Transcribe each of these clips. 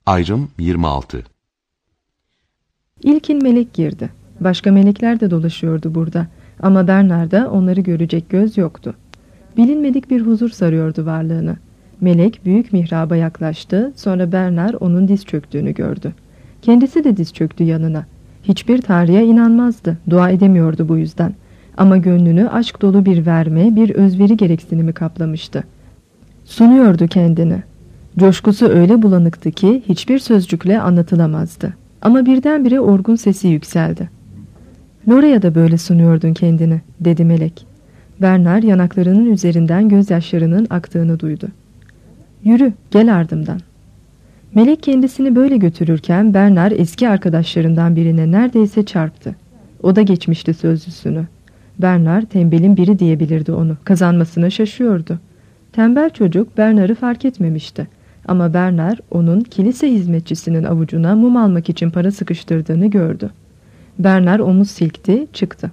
Ayrım 26. İlkin melek girdi. Başka melekler de dolaşıyordu burada. Ama Bernard'da onları görecek göz yoktu. Bilinmedik bir huzur sarıyordu varlığını. Melek büyük mihraba yaklaştı. Sonra Bernard onun diz çöktüğünü gördü. Kendisi de diz çöktü yanına. Hiçbir tanrıya inanmazdı. Dua edemiyordu bu yüzden. Ama gönlünü aşk dolu bir verme, bir özveri gereksinimi kaplamıştı. Sunuyordu kendini. Coşkusu öyle bulanıktı ki hiçbir sözcükle anlatılamazdı. Ama birdenbire orgun sesi yükseldi. "Lora'ya da böyle sunuyordun kendini," dedi melek. Bernard yanaklarının üzerinden gözyaşlarının aktığını duydu. "Yürü, gel ardımdan." Melek kendisini böyle götürürken Bernard eski arkadaşlarından birine neredeyse çarptı. O da geçmişti sözlüsünü. Bernard tembelin biri diyebilirdi onu. Kazanmasına şaşıyordu. Tembel çocuk Bernard'ı fark etmemişti. Ama Bernard onun kilise hizmetçisinin avucuna mum almak için para sıkıştırdığını gördü. Bernard omuz silkti, çıktı.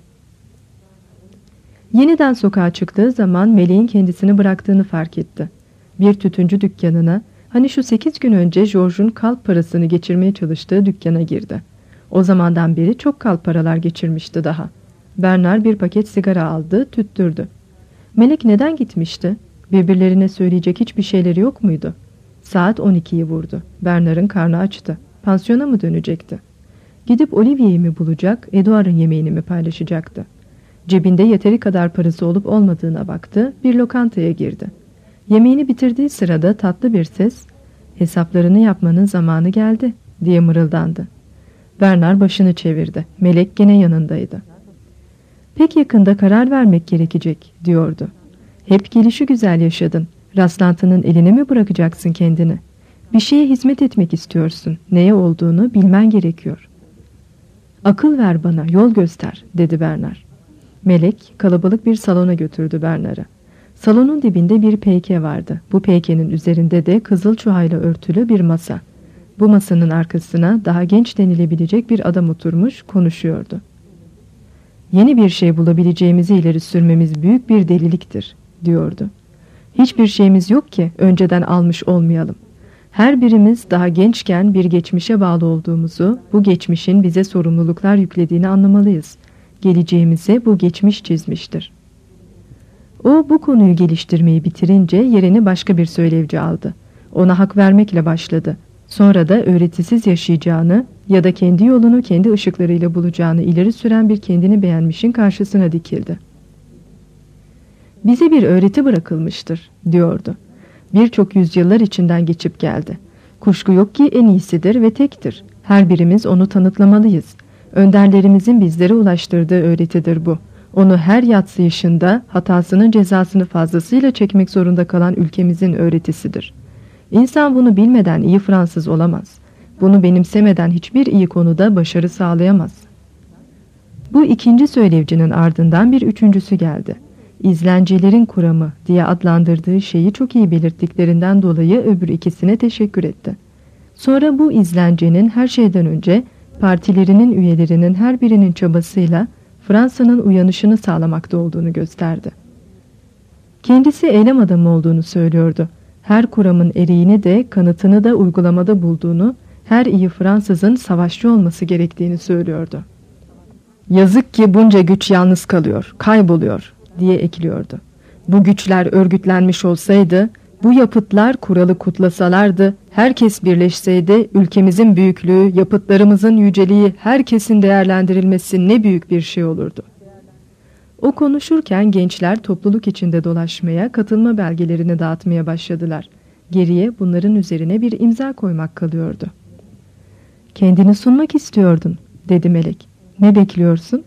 Yeniden sokağa çıktığı zaman meleğin kendisini bıraktığını fark etti. Bir tütüncü dükkanına, hani şu 8 gün önce George'un kalp parasını geçirmeye çalıştığı dükkana girdi. O zamandan beri çok kalp paralar geçirmişti daha. Bernard bir paket sigara aldı, tüttürdü. Melek neden gitmişti? Birbirlerine söyleyecek hiçbir şeyleri yok muydu? Saat 12'yi vurdu. Bernard'ın karnı açtı. Pansiyona mı dönecekti? Gidip Olivier'i mi bulacak, Edouard'ın yemeğini mi paylaşacaktı? Cebinde yeteri kadar parası olup olmadığına baktı, bir lokantaya girdi. Yemeğini bitirdiği sırada tatlı bir ses, "Hesaplarını yapmanın zamanı geldi," diye mırıldandı. Bernard başını çevirdi. Melek gene yanındaydı. "Pek yakında karar vermek gerekecek," diyordu. "Hep gelişigüzel yaşadın. Rastlantının eline mi bırakacaksın kendini? Bir şeye hizmet etmek istiyorsun. Neye olduğunu bilmen gerekiyor." "Akıl ver bana, yol göster," dedi Bernard. Melek kalabalık bir salona götürdü Bernard'ı. Salonun dibinde bir peyke vardı. Bu peykenin üzerinde de kızıl çuhayla örtülü bir masa. Bu masanın arkasına daha genç denilebilecek bir adam oturmuş, konuşuyordu. "Yeni bir şey bulabileceğimizi ileri sürmemiz büyük bir deliliktir," diyordu. "Hiçbir şeyimiz yok ki önceden almış olmayalım. Her birimiz daha gençken bir geçmişe bağlı olduğumuzu, bu geçmişin bize sorumluluklar yüklediğini anlamalıyız. Geleceğimize bu geçmiş çizmiştir." O bu konuyu geliştirmeyi bitirince yerini başka bir söylevci aldı. Ona hak vermekle başladı. Sonra da öğretisiz yaşayacağını ya da kendi yolunu kendi ışıklarıyla bulacağını ileri süren bir kendini beğenmişin karşısına dikildi. "Bize bir öğreti bırakılmıştır," diyordu. "Birçok yüzyıllar içinden geçip geldi. Kuşku yok ki en iyisidir ve tektir. Her birimiz onu tanıtlamalıyız. Önderlerimizin bizlere ulaştırdığı öğretidir bu. Onu her yadsıyışında hatasının cezasını fazlasıyla çekmek zorunda kalan ülkemizin öğretisidir. İnsan bunu bilmeden iyi Fransız olamaz. Bunu benimsemeden hiçbir iyi konuda başarı sağlayamaz." Bu ikinci söylevcinin ardından bir üçüncüsü geldi. İzlencilerin kuramı diye adlandırdığı şeyi çok iyi belirttiklerinden dolayı öbür ikisine teşekkür etti. Sonra bu izlencenin her şeyden önce partilerinin üyelerinin her birinin çabasıyla Fransa'nın uyanışını sağlamakta olduğunu gösterdi. Kendisi eylem adamı olduğunu söylüyordu. Her kuramın eriğini de kanıtını da uygulamada bulduğunu, her iyi Fransızın savaşçı olması gerektiğini söylüyordu. "Yazık ki bunca güç yalnız kalıyor, kayboluyor," diye ekliyordu. "Bu güçler örgütlenmiş olsaydı, bu yapıtlar kuralı kutlasalardı, herkes birleşseydi, ülkemizin büyüklüğü, yapıtlarımızın yüceliği, herkesin değerlendirilmesi ne büyük bir şey olurdu." O konuşurken gençler topluluk içinde dolaşmaya, katılma belgelerini dağıtmaya başladılar. Geriye bunların üzerine bir imza koymak kalıyordu. "Kendini sunmak istiyordun," dedi melek. "Ne bekliyorsun?"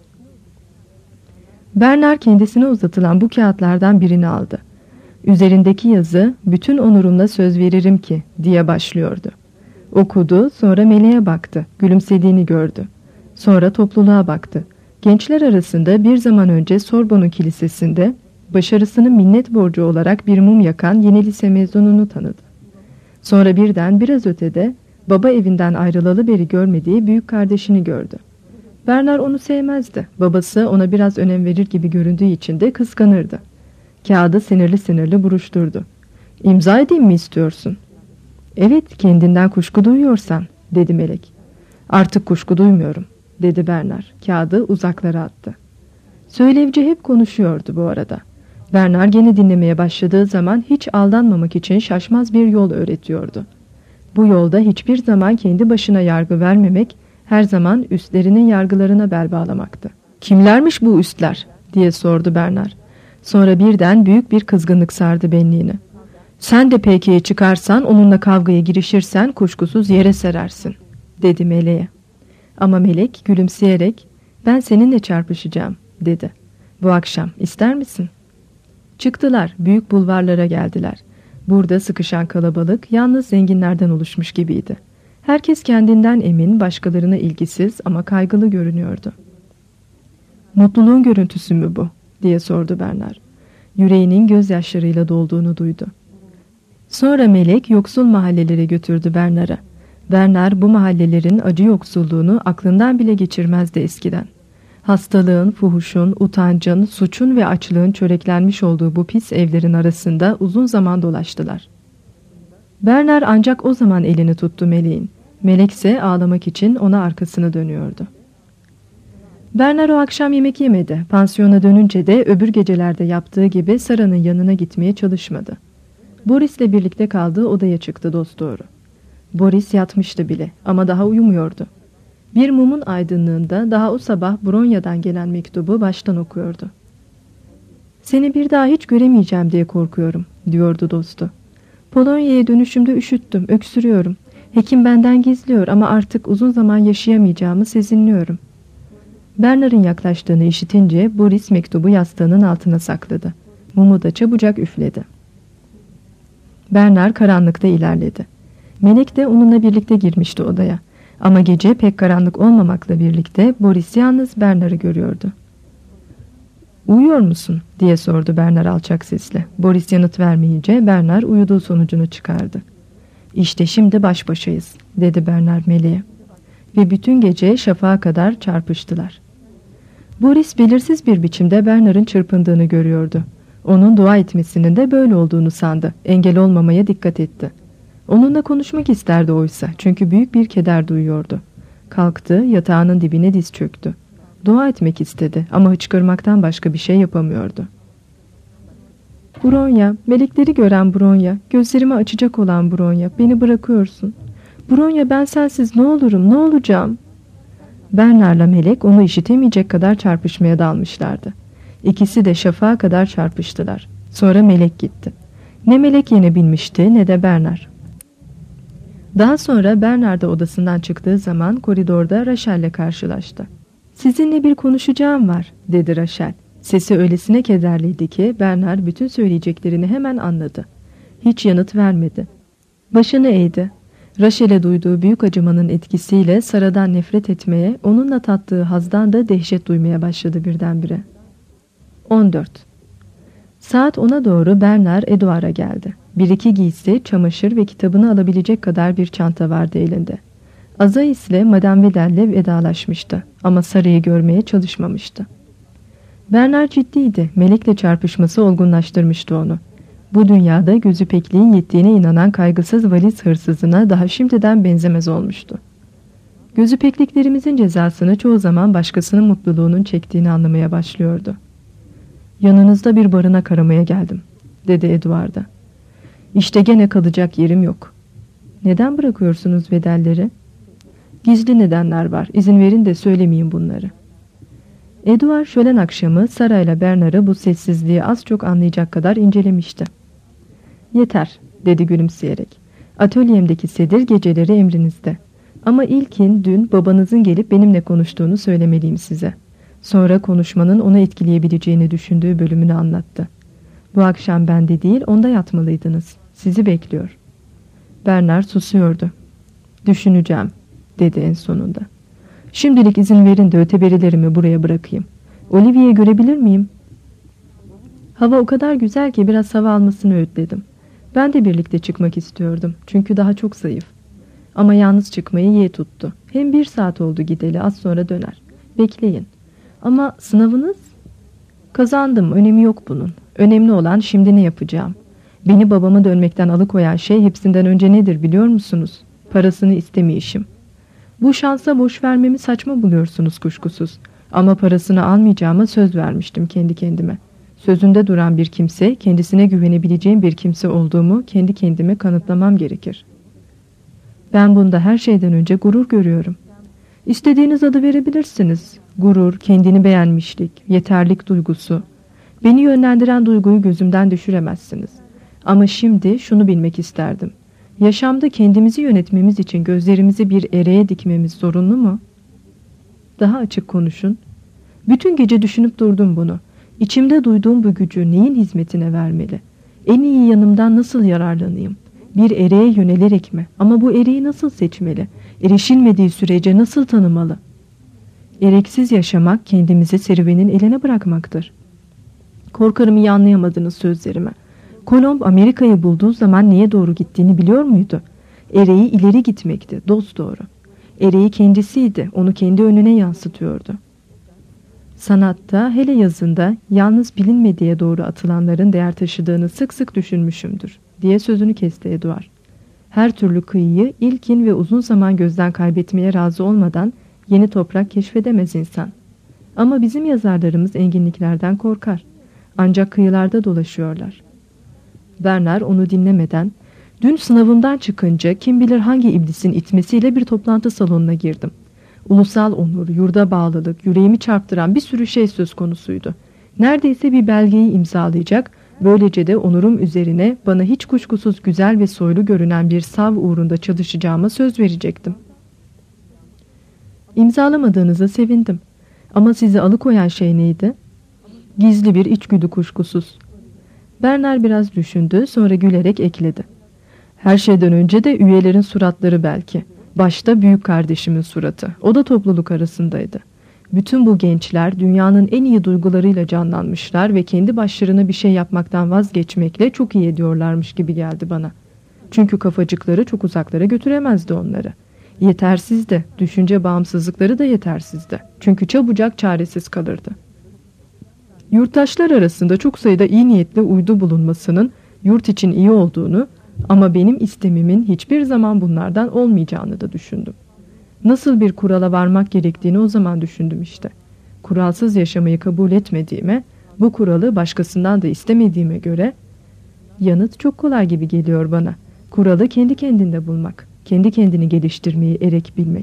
Bernard kendisine uzatılan bu kağıtlardan birini aldı. Üzerindeki yazı, "Bütün onurumla söz veririm ki," diye başlıyordu. Okudu, sonra meleğe baktı, gülümsediğini gördü. Sonra topluluğa baktı. Gençler arasında bir zaman önce Sorbonne Kilisesi'nde başarısının minnet borcu olarak bir mum yakan yeni lise mezununu tanıdı. Sonra birden biraz ötede baba evinden ayrılalı beri görmediği büyük kardeşini gördü. Bernard onu sevmezdi. Babası ona biraz önem verir gibi göründüğü için de kıskanırdı. Kağıdı sinirli sinirli buruşturdu. "İmza edeyim mi istiyorsun?" Evet, kendinden kuşku duyuyorsan, dedi Melek. Artık kuşku duymuyorum, dedi Bernard. Kağıdı uzaklara attı. Söylevci hep konuşuyordu bu arada. Bernard gene dinlemeye başladığı zaman hiç aldanmamak için şaşmaz bir yol öğretiyordu. Bu yolda hiçbir zaman kendi başına yargı vermemek, her zaman üstlerinin yargılarına bel bağlamaktı. Kimlermiş bu üstler, diye sordu Bernard. Sonra birden büyük bir kızgınlık sardı benliğini. Sen de Peki'ye çıkarsan, onunla kavgaya girişirsen kuşkusuz yere serersin, dedi Meleğe. Ama Melek gülümseyerek, ben seninle çarpışacağım, dedi. Bu akşam ister misin? Çıktılar, büyük bulvarlara geldiler. Burada sıkışan kalabalık yalnız zenginlerden oluşmuş gibiydi. Herkes kendinden emin, başkalarına ilgisiz ama kaygılı görünüyordu. Mutluluğun görüntüsü mü bu, diye sordu Bernard. Yüreğinin gözyaşlarıyla dolduğunu duydu. Sonra Melek yoksul mahallelere götürdü Bernard'ı. Bernard bu mahallelerin acı yoksulluğunu aklından bile geçirmezdi eskiden. Hastalığın, fuhuşun, utancın, suçun ve açlığın çöreklenmiş olduğu bu pis evlerin arasında uzun zaman dolaştılar. Bernard ancak o zaman elini tuttu Melek'in. Melek ise ağlamak için ona arkasını dönüyordu. Bernard o akşam yemek yemedi. Pansiyona dönünce de öbür gecelerde yaptığı gibi Sara'nın yanına gitmeye çalışmadı. Boris'le birlikte kaldığı odaya çıktı dosdoğru. Boris yatmıştı bile ama daha uyumuyordu. Bir mumun aydınlığında daha o sabah Bronya'dan gelen mektubu baştan okuyordu. Seni bir daha hiç göremeyeceğim diye korkuyorum, diyordu dostu. Polonya'ya dönüşümde üşüttüm, öksürüyorum. Hekim benden gizliyor ama artık uzun zaman yaşayamayacağımı sezinliyorum. Bernard'ın yaklaştığını işitince Boris mektubu yastığının altına sakladı. Mumu da çabucak üfledi. Bernard karanlıkta ilerledi. Melek de onunla birlikte girmişti odaya. Ama gece pek karanlık olmamakla birlikte Boris yalnız Bernard'ı görüyordu. "Uyuyor musun?" diye sordu Bernard alçak sesle. Boris yanıt vermeyince Bernard uyuduğu sonucunu çıkardı. "İşte şimdi baş başayız," dedi Bernard Melek'e. Ve bütün gece şafağa kadar çarpıştılar. Boris belirsiz bir biçimde Bernard'ın çırpındığını görüyordu. Onun dua etmesinin de böyle olduğunu sandı. Engel olmamaya dikkat etti. Onunla konuşmak isterdi oysa, çünkü büyük bir keder duyuyordu. Kalktı, yatağının dibine diz çöktü. Dua etmek istedi ama hıçkırmaktan başka bir şey yapamıyordu. "Bronya, melekleri gören Bronya, gözlerimi açacak olan Bronya, beni bırakıyorsun. Bronya, ben sensiz ne olurum, ne olacağım?" Bernard'la Melek onu işitemeyecek kadar çarpışmaya dalmışlardı. İkisi de şafağa kadar çarpıştılar. Sonra Melek gitti. Ne Melek yenebilmişti ne de Bernard. Daha sonra Bernard da odasından çıktığı zaman koridorda Rachel'le karşılaştı. "Sizinle bir konuşacağım var," dedi Rachel. Sesi öylesine kederliydi ki Bernard bütün söyleyeceklerini hemen anladı. Hiç yanıt vermedi. Başını eğdi. Rachel'e duyduğu büyük acımanın etkisiyle Sara'dan nefret etmeye, onunla tattığı hazdan da dehşet duymaya başladı birdenbire. 14. Saat 10'a doğru Bernard Edouard'a geldi. Bir iki giysi, çamaşır ve kitabını alabilecek kadar bir çanta vardı elinde. Azais ile Madame Vedel'le vedalaşmıştı ama Sara'yı görmeye çalışmamıştı. Bernard ciddiydi. Melek'le çarpışması olgunlaştırmıştı onu. Bu dünyada gözü pekliğin yettiğine inanan kaygısız valiz hırsızına daha şimdiden benzemez olmuştu. Gözü pekliklerimizin cezasını çoğu zaman başkasının mutluluğunun çektiğini anlamaya başlıyordu. "Yanınızda bir barınak aramaya geldim," dedi Edouard'a. "İşte gene kalacak yerim yok." "Neden bırakıyorsunuz Vedel'leri?" "Gizli nedenler var. İzin verin de söylemeyeyim bunları." Edouard şölen akşamı Sara ile Bernard'ı bu sessizliği az çok anlayacak kadar incelemişti. "Yeter," dedi gülümseyerek. "Atölyemdeki sedir geceleri emrinizde. Ama ilkin dün babanızın gelip benimle konuştuğunu söylemeliyim size." Sonra konuşmanın onu etkileyebileceğini düşündüğü bölümünü anlattı. "Bu akşam bende değil, onda yatmalıydınız. Sizi bekliyor." Bernard susuyordu. "Düşüneceğim," dedi en sonunda. "Şimdilik izin verin de öteberilerimi buraya bırakayım. Olivier'i görebilir miyim?" "Hava o kadar güzel ki biraz hava almasını öğütledim. Ben de birlikte çıkmak istiyordum. Çünkü daha çok zayıf. Ama yalnız çıkmayı yeğ tuttu. Hem 1 saat oldu gideli, az sonra döner. Bekleyin." "Ama sınavınız?" "Kazandım, önemi yok bunun. Önemli olan şimdi ne yapacağım. Beni babama dönmekten alıkoyan şey hepsinden önce nedir biliyor musunuz? Parasını istemeyişim. Bu şansa boş vermemi saçma buluyorsunuz kuşkusuz. Ama parasını almayacağıma söz vermiştim kendi kendime. Sözünde duran bir kimse, kendisine güvenebileceğim bir kimse olduğumu kendi kendime kanıtlamam gerekir. Ben bunda her şeyden önce gurur görüyorum. İstediğiniz adı verebilirsiniz. Gurur, kendini beğenmişlik, yeterlik duygusu. Beni yönlendiren duyguyu gözümden düşüremezsiniz. Ama şimdi şunu bilmek isterdim. Yaşamda kendimizi yönetmemiz için gözlerimizi bir ereğe dikmemiz zorunlu mu? Daha açık konuşun. Bütün gece düşünüp durdum bunu. İçimde duyduğum bu gücü neyin hizmetine vermeli? En iyi yanımdan nasıl yararlanayım? Bir ereğe yönelerek mi? Ama bu ereği nasıl seçmeli? Erişilmediği sürece nasıl tanımalı? Ereksiz yaşamak kendimizi serüvenin eline bırakmaktır. Korkarım iyi anlayamadınız sözlerimi. Kolomb Amerika'yı bulduğu zaman neye doğru gittiğini biliyor muydu? Ereği ileri gitmekti, dosdoğru. Ereği kendisiydi, onu kendi önüne yansıtıyordu. Sanatta, hele yazında yalnız bilinmediğe doğru atılanların değer taşıdığını sık sık düşünmüşümdür, diye sözünü kesti Eduard. Her türlü kıyıyı ilkin ve uzun zaman gözden kaybetmeye razı olmadan yeni toprak keşfedemez insan. Ama bizim yazarlarımız enginliklerden korkar. Ancak kıyılarda dolaşıyorlar. Bernard onu dinlemeden, dün sınavımdan çıkınca kim bilir hangi iblisin itmesiyle bir toplantı salonuna girdim. Ulusal onur, yurda bağlılık, yüreğimi çarptıran bir sürü şey söz konusuydu. Neredeyse bir belgeyi imzalayacak, böylece de onurum üzerine bana hiç kuşkusuz güzel ve soylu görünen bir sav uğrunda çalışacağıma söz verecektim. İmzalamadığınıza sevindim. Ama sizi alıkoyan şey neydi? Gizli bir içgüdü kuşkusuz. Bernard biraz düşündü, sonra gülerek ekledi. Her şeyden önce de üyelerin suratları belki. Başta büyük kardeşimin suratı. O da topluluk arasındaydı. Bütün bu gençler dünyanın en iyi duygularıyla canlanmışlar ve kendi başlarına bir şey yapmaktan vazgeçmekle çok iyi ediyorlarmış gibi geldi bana. Çünkü kafacıkları çok uzaklara götüremezdi onları. Yetersizdi, düşünce bağımsızlıkları da yetersizdi. Çünkü çabucak çaresiz kalırdı. Yurttaşlar arasında çok sayıda iyi niyetli uydu bulunmasının yurt için iyi olduğunu ama benim istemimin hiçbir zaman bunlardan olmayacağını da düşündüm. Nasıl bir kurala varmak gerektiğini o zaman düşündüm işte. Kuralsız yaşamayı kabul etmediğime, bu kuralı başkasından da istemediğime göre yanıt çok kolay gibi geliyor bana. Kuralı kendi kendinde bulmak, kendi kendini geliştirmeyi erek bilmek.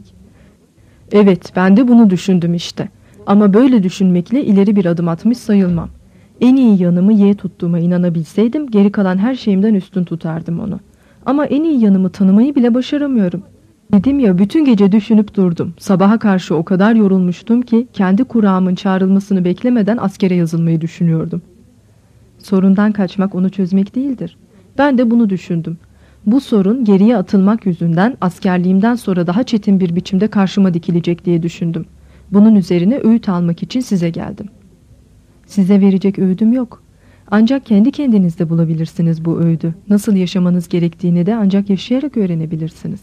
Evet, ben de bunu düşündüm işte. Ama böyle düşünmekle ileri bir adım atmış sayılmam. En iyi yanımı Y tuttuğuma inanabilseydim geri kalan her şeyimden üstün tutardım onu. Ama en iyi yanımı tanımayı bile başaramıyorum. Dedim ya, bütün gece düşünüp durdum. Sabaha karşı o kadar yorulmuştum ki kendi kurağımın çağrılmasını beklemeden askere yazılmayı düşünüyordum. Sorundan kaçmak onu çözmek değildir. Ben de bunu düşündüm. Bu sorun geriye atılmak yüzünden askerliğimden sonra daha çetin bir biçimde karşıma dikilecek diye düşündüm. Bunun üzerine öğüt almak için size geldim. Size verecek öğüdüm yok. Ancak kendi kendinizde bulabilirsiniz bu öğüdü. Nasıl yaşamanız gerektiğini de ancak yaşayarak öğrenebilirsiniz.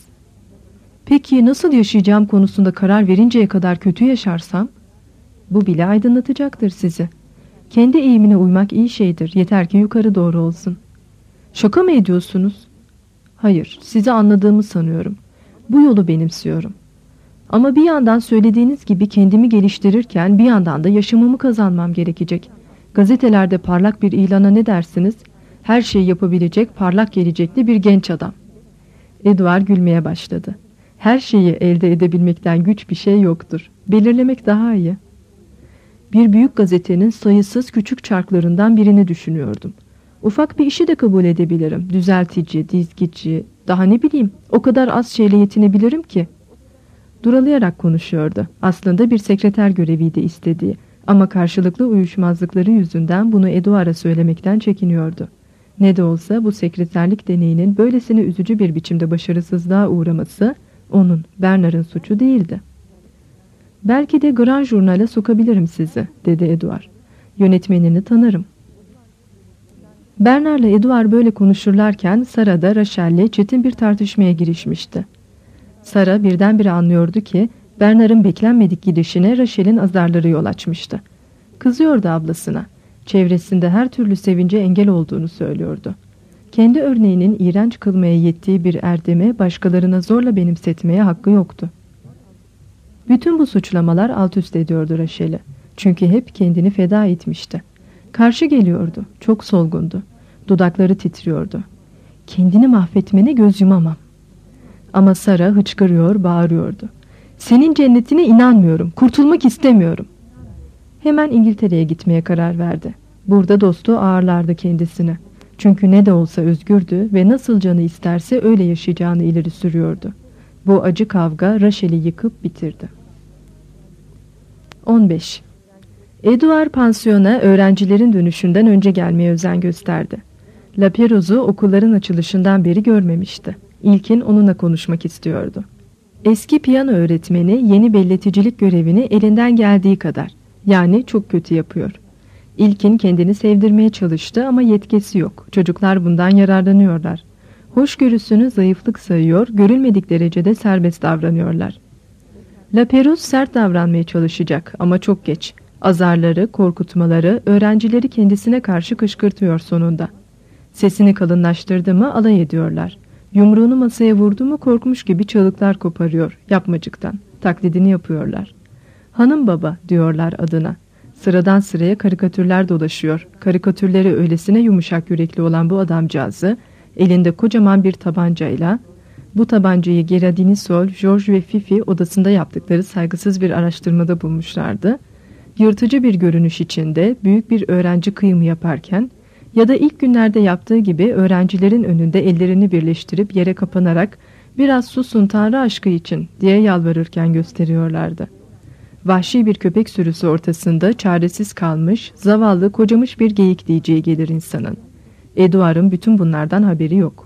Peki nasıl yaşayacağım konusunda karar verinceye kadar kötü yaşarsam? Bu bile aydınlatacaktır sizi. Kendi eğimine uymak iyi şeydir. Yeter ki yukarı doğru olsun. Şaka mı ediyorsunuz? Hayır, sizi anladığımı sanıyorum. Bu yolu benimsiyorum. Ama bir yandan söylediğiniz gibi kendimi geliştirirken bir yandan da yaşamımı kazanmam gerekecek. Gazetelerde parlak bir ilana ne dersiniz? Her şeyi yapabilecek parlak gelecekli bir genç adam. Eduard gülmeye başladı. Her şeyi elde edebilmekten güç bir şey yoktur. Belirlemek daha iyi. Bir büyük gazetenin sayısız küçük çarklarından birini düşünüyordum. Ufak bir işi de kabul edebilirim. Düzeltici, dizgici, daha ne bileyim, o kadar az şeyle yetinebilirim ki. Duralayarak konuşuyordu. Aslında bir sekreter göreviydi istediği. Ama karşılıklı uyuşmazlıkları yüzünden bunu Eduard'a söylemekten çekiniyordu. Ne de olsa bu sekreterlik deneyinin böylesine üzücü bir biçimde başarısızlığa uğraması onun, Bernard'ın suçu değildi. Belki de Grand Journal'e sokabilirim sizi, dedi Eduard. Yönetmenini tanırım. Bernard'la Eduard böyle konuşurlarken Sara da Rachel'le çetin bir tartışmaya girişmişti. Sara birdenbire anlıyordu ki Bernard'ın beklenmedik gidişine Rachel'in azarları yol açmıştı. Kızıyordu ablasına. Çevresinde her türlü sevince engel olduğunu söylüyordu. Kendi örneğinin iğrenç kılmaya yettiği bir erdemi başkalarına zorla benimsetmeye hakkı yoktu. Bütün bu suçlamalar alt üst ediyordu Rachel'i. Çünkü hep kendini feda etmişti. Karşı geliyordu, çok solgundu. Dudakları titriyordu. Kendini mahvetmene göz yumamam. Ama Sara hıçkırıyor, bağırıyordu. Senin cennetine inanmıyorum, kurtulmak istemiyorum. Hemen İngiltere'ye gitmeye karar verdi. Burada dostu ağırlardı kendisini. Çünkü ne de olsa özgürdü ve nasıl canı isterse öyle yaşayacağını ileri sürüyordu. Bu acı kavga Rachel'i yıkıp bitirdi. 15. Edouard pansiyona öğrencilerin dönüşünden önce gelmeye özen gösterdi. Lapierrose'u okulların açılışından beri görmemişti. İlkin onunla konuşmak istiyordu. Eski piyano öğretmeni yeni belleticilik görevini elinden geldiği kadar, yani çok kötü yapıyor. İlkin kendini sevdirmeye çalıştı ama yetkisi yok. Çocuklar bundan yararlanıyorlar. Hoşgörüsünü zayıflık sayıyor, görülmedik derecede serbest davranıyorlar. Lapierrose sert davranmaya çalışacak ama çok geç. Azarları, korkutmaları öğrencileri kendisine karşı kışkırtıyor sonunda. Sesini kalınlaştırdı mı alay ediyorlar. Yumruğunu masaya vurdu mu korkmuş gibi çığlıklar koparıyor yapmacıktan. Taklidini yapıyorlar. Hanım baba diyorlar adına. Sıradan sıraya karikatürler dolaşıyor. Karikatürleri öylesine yumuşak yürekli olan bu adamcağızı elinde kocaman bir tabancayla, bu tabancayı Gerardini Sol, George ve Fifi odasında yaptıkları saygısız bir araştırmada bulmuşlardı. Yırtıcı bir görünüş içinde büyük bir öğrenci kıyımı yaparken ya da ilk günlerde yaptığı gibi öğrencilerin önünde ellerini birleştirip yere kapanarak biraz susun Tanrı aşkı için diye yalvarırken gösteriyorlardı. Vahşi bir köpek sürüsü ortasında çaresiz kalmış, zavallı kocamış bir geyik diyeceği gelir insanın. Edouard'ın bütün bunlardan haberi yok.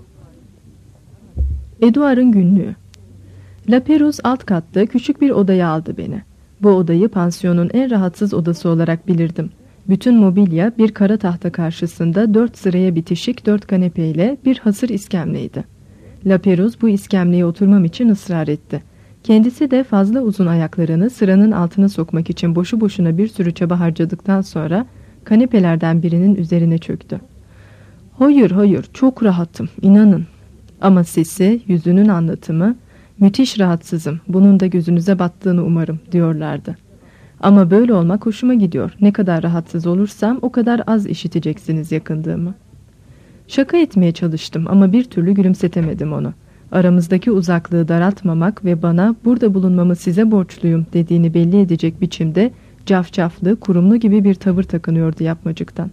Edouard'ın günlüğü. Lapierrose alt katta küçük bir odaya aldı beni. Bu odayı pansiyonun en rahatsız odası olarak bilirdim. Bütün mobilya bir kara tahta karşısında 4 sıraya bitişik 4 kanepeyle bir hasır iskemleydi. Lapierrose bu iskemleye oturmam için ısrar etti. Kendisi de fazla uzun ayaklarını sıranın altına sokmak için boşu boşuna bir sürü çaba harcadıktan sonra kanepelerden birinin üzerine çöktü. Hayır, çok rahatım, inanın. Ama sesi, yüzünün anlatımı, müthiş rahatsızım, bunun da gözünüze battığını umarım diyorlardı. Ama böyle olmak hoşuma gidiyor. Ne kadar rahatsız olursam o kadar az işiteceksiniz yakındığımı. Şaka etmeye çalıştım ama bir türlü gülümsetemedim onu. Aramızdaki uzaklığı daraltmamak ve bana burada bulunmamı size borçluyum dediğini belli edecek biçimde cafcaflı, kurumlu gibi bir tavır takınıyordu yapmacıktan.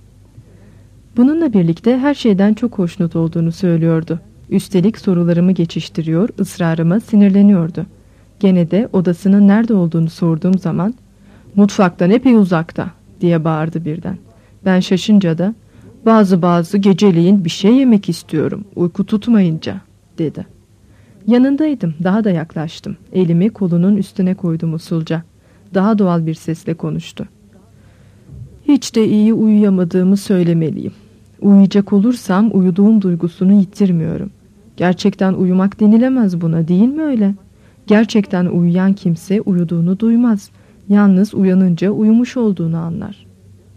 Bununla birlikte her şeyden çok hoşnut olduğunu söylüyordu. Üstelik sorularımı geçiştiriyor, ısrarıma sinirleniyordu. Gene de odasının nerede olduğunu sorduğum zaman "Mutfaktan epey uzakta" diye bağırdı birden. Ben şaşınca da bazı geceleyin bir şey yemek istiyorum, uyku tutmayınca" dedi. Yanındaydım, daha da yaklaştım. Elimi kolunun üstüne koydum usulca. Daha doğal bir sesle konuştu. "Hiç de iyi uyuyamadığımı söylemeliyim. Uyuyacak olursam uyuduğum duygusunu yitirmiyorum. Gerçekten uyumak denilemez buna, değil mi öyle? Gerçekten uyuyan kimse uyuduğunu duymaz. Yalnız uyanınca uyumuş olduğunu anlar."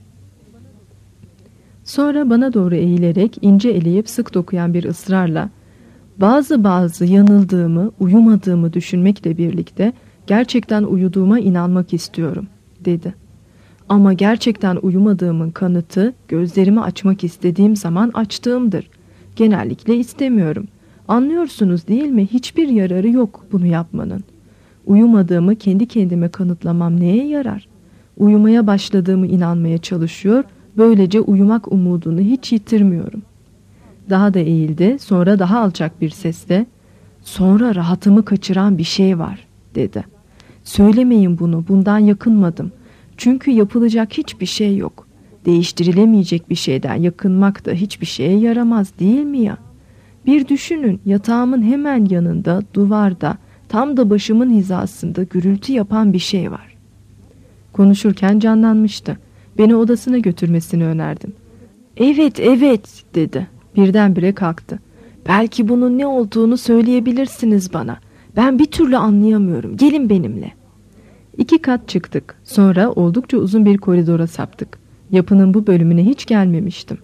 Sonra bana doğru eğilerek ince eleyip sık dokuyan bir ısrarla bazı yanıldığımı, uyumadığımı düşünmekle birlikte gerçekten uyuduğuma inanmak istiyorum dedi. Ama gerçekten uyumadığımın kanıtı gözlerimi açmak istediğim zaman açtığımdır. Genellikle istemiyorum. Anlıyorsunuz değil mi? Hiçbir yararı yok bunu yapmanın. Uyumadığımı kendi kendime kanıtlamam neye yarar? Uyumaya başladığımı inanmaya çalışıyor, böylece uyumak umudunu hiç yitirmiyorum. Daha da eğildi, sonra daha alçak bir sesle, "Sonra rahatımı kaçıran bir şey var" dedi. "Söylemeyin bunu, bundan yakınmadım. Çünkü yapılacak hiçbir şey yok. Değiştirilemeyecek bir şeyden yakınmak da hiçbir şeye yaramaz, değil mi ya? Bir düşünün, yatağımın hemen yanında, duvarda, tam da başımın hizasında gürültü yapan bir şey var." Konuşurken canlanmıştı. Beni odasına götürmesini önerdim. Evet dedi. Birdenbire kalktı. "Belki bunun ne olduğunu söyleyebilirsiniz bana. Ben bir türlü anlayamıyorum. Gelin benimle." 2 kat çıktık. Sonra oldukça uzun bir koridora saptık. Yapının bu bölümüne hiç gelmemiştim.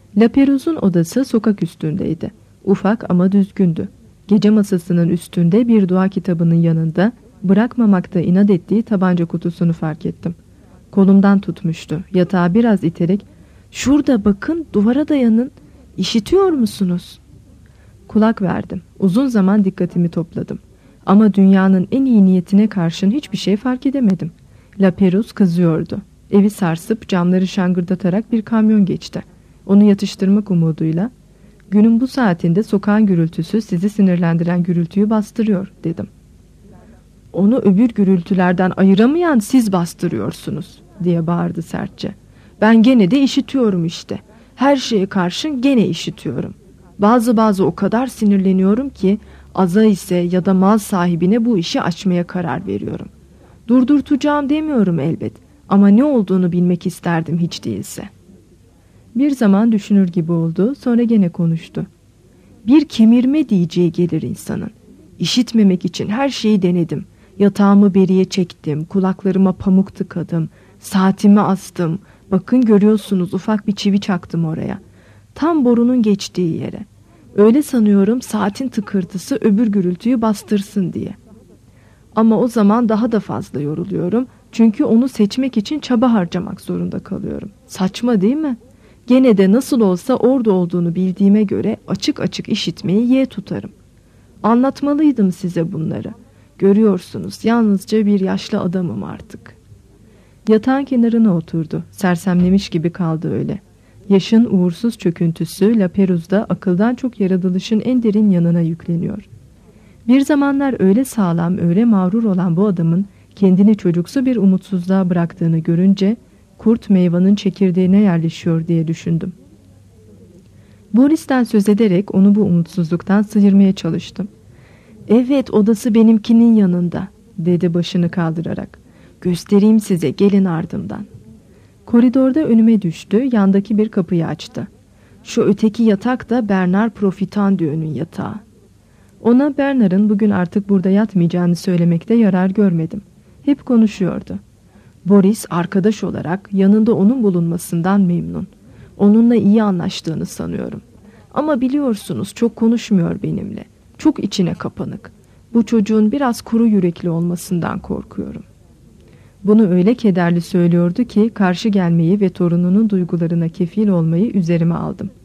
Laperouz'un odası sokak üstündeydi. Ufak ama düzgündü. Gece masasının üstünde bir dua kitabının yanında bırakmamakta inat ettiği tabanca kutusunu fark ettim. Kolumdan tutmuştu. Yatağı biraz iterek "Şurada bakın, duvara dayanın. İşitiyor musunuz?" Kulak verdim. Uzun zaman dikkatimi topladım. Ama dünyanın en iyi niyetine karşın hiçbir şey fark edemedim. Laperouz kızıyordu. Evi sarsıp camları şangırdatarak bir kamyon geçti. Onu yatıştırmak umuduyla "Günün bu saatinde sokağın gürültüsü sizi sinirlendiren gürültüyü bastırıyor," dedim. "Onu öbür gürültülerden ayıramayan siz bastırıyorsunuz," diye bağırdı sertçe. "Ben gene de işitiyorum işte. Her şeye karşın gene işitiyorum. Bazı o kadar sinirleniyorum ki aza ise ya da mal sahibine bu işi açmaya karar veriyorum. Durdurtacağım demiyorum elbet ama ne olduğunu bilmek isterdim hiç değilse." Bir zaman düşünür gibi oldu, sonra gene konuştu. "Bir kemirme diyeceği gelir insanın. İşitmemek için her şeyi denedim. Yatağımı beriye çektim, kulaklarıma pamuk tıkadım, saatimi astım. Bakın görüyorsunuz, ufak bir çivi çaktım oraya. Tam borunun geçtiği yere. Öyle sanıyorum saatin tıkırtısı öbür gürültüyü bastırsın diye. Ama o zaman daha da fazla yoruluyorum. Çünkü onu seçmek için çaba harcamak zorunda kalıyorum. Saçma değil mi? Gene de nasıl olsa orada olduğunu bildiğime göre açık açık işitmeyi yeğ tutarım. Anlatmalıydım size bunları. Görüyorsunuz, yalnızca bir yaşlı adamım artık." Yatağın kenarına oturdu. Sersemlemiş gibi kaldı öyle. Yaşın uğursuz çöküntüsü Laperouz'da akıldan çok yaratılışın en derin yanına yükleniyor. Bir zamanlar öyle sağlam, öyle mağrur olan bu adamın kendini çocuksu bir umutsuzluğa bıraktığını görünce kurt meyvanın çekirdeğine yerleşiyor diye düşündüm. Boris'ten söz ederek onu bu umutsuzluktan sıyırmaya çalıştım. "Evet, odası benimkinin yanında," dedi başını kaldırarak. "Göstereyim size, gelin ardımdan." Koridorda önüme düştü, yandaki bir kapıyı açtı. "Şu öteki yatak da Bernard Profitandieu'nun yatağı." Ona Bernard'ın bugün artık burada yatmayacağını söylemekte yarar görmedim. Hep konuşuyordu. Boris arkadaş olarak yanında onun bulunmasından memnun. Onunla iyi anlaştığını sanıyorum. Ama biliyorsunuz çok konuşmuyor benimle. Çok içine kapanık. Bu çocuğun biraz kuru yürekli olmasından korkuyorum. Bunu öyle kederli söylüyordu ki karşı gelmeyi ve torununun duygularına kefil olmayı üzerime aldım.